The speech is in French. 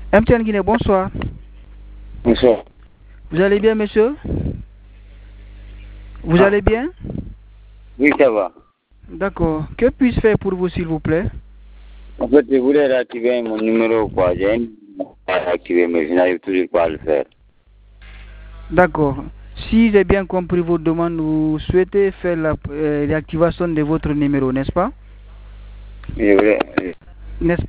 MTN Guinée, bonsoir. Bonsoir. Vous allez bien, monsieur? Vous allez bien? Oui, ça va. D'accord. Que puis-je faire pour vous, s'il vous plaît? En fait, je voulais réactiver mon numéro, quoi. J'ai réactivé, mais je n'arrive toujours pas à le faire. D'accord. Si j'ai bien compris votre demande, vous souhaitez faire la réactivation de votre numéro, n'est-ce pas? Je voulais... N'est-ce